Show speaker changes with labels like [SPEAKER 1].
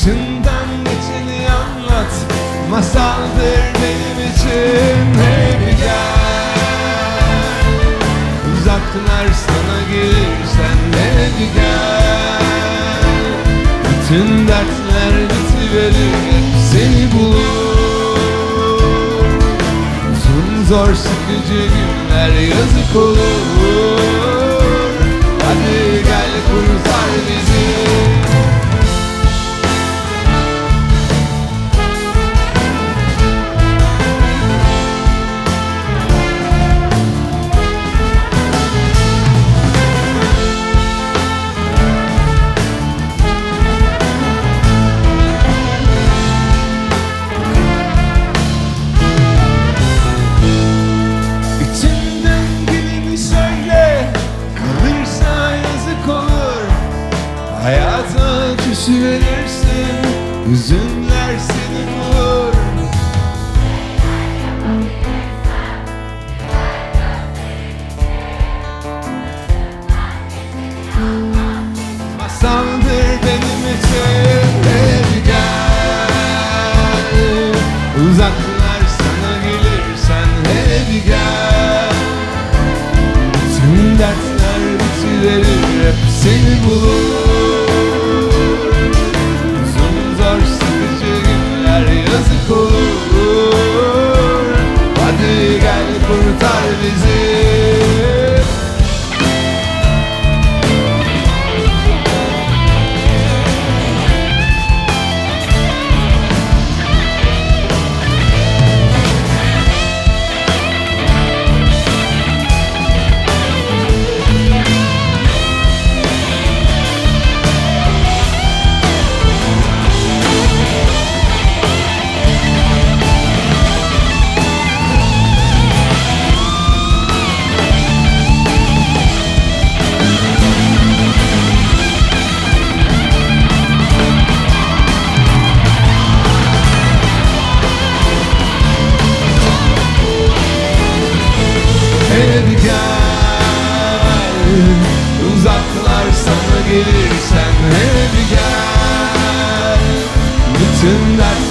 [SPEAKER 1] Başından geçeni anlat, masaldır benim için. Hep gel, uzaklar sana gelirsen hep gel. Bütün dertler bitiverir, hep seni bulur. Uzun zor sıkıcı günler yazık olur. Hadi gel kurtar bizi. Hayata küsüverirsin, hüzünler seni bulur. Masaldır benim için. Hep gel, uzaklar sana gelirsen hep gel. Bütün dertler bitiverir, hep seni bulur. Yazık olur. Hadi gel kurtar bizi. Hep gel, uzaklar sana gelirsen hep gel. Bütün dert